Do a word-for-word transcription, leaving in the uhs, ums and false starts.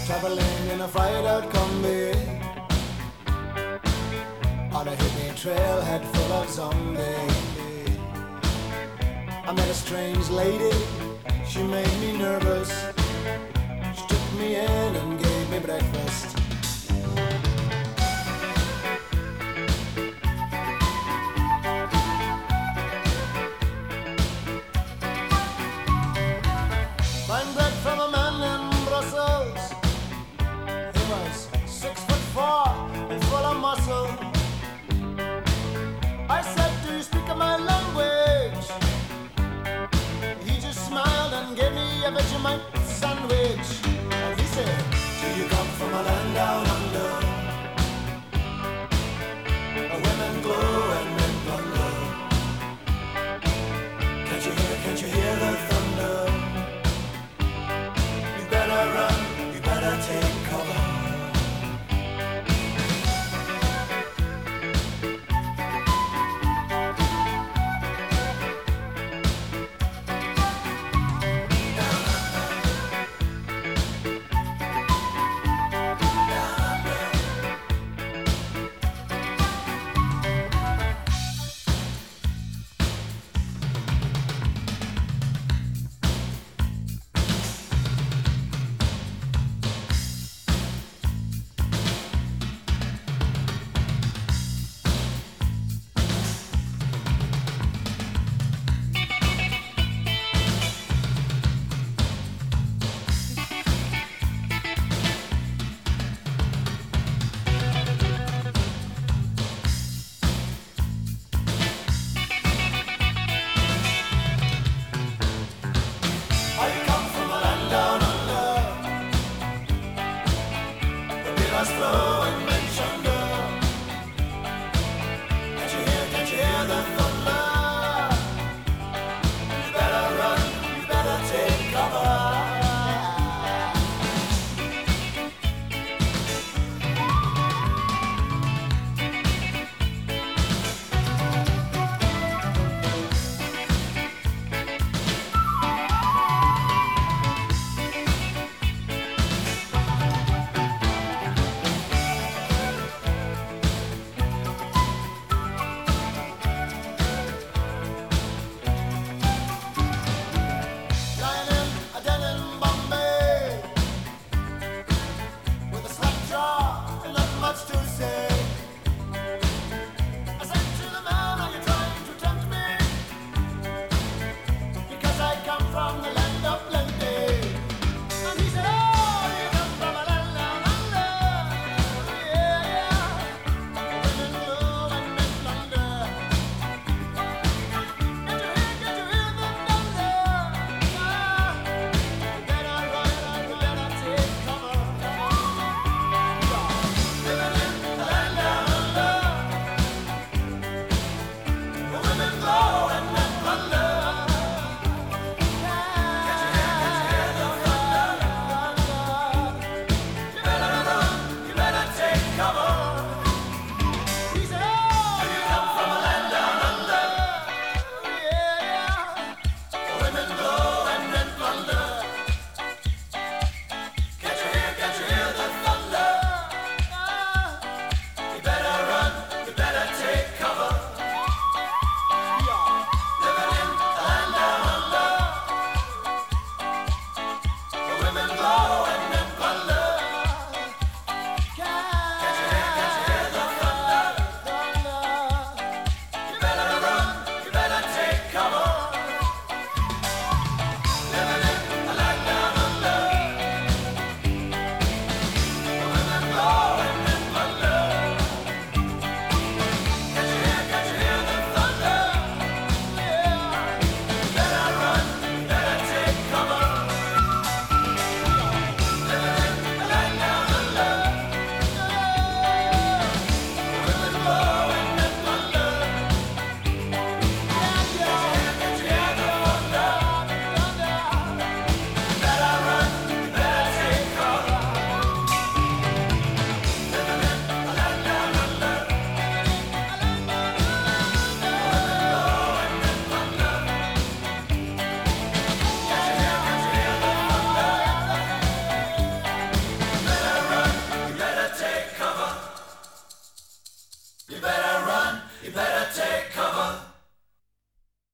traveling in a fried out combi on a hippie trailhead full of zombies. I met a strange lady, she made me nervous. She took me in and gave me breakfast. Buying bread from a man in Brussels. He was six foot four and full of muscle. I said, do you speak my language? He just smiled and gave me a Vegemite sandwich. And he said, do you come from a land down under, where women glow and men plunder? Can't you hear, can't you hear the thunder? You better run, you better take cover. Flow.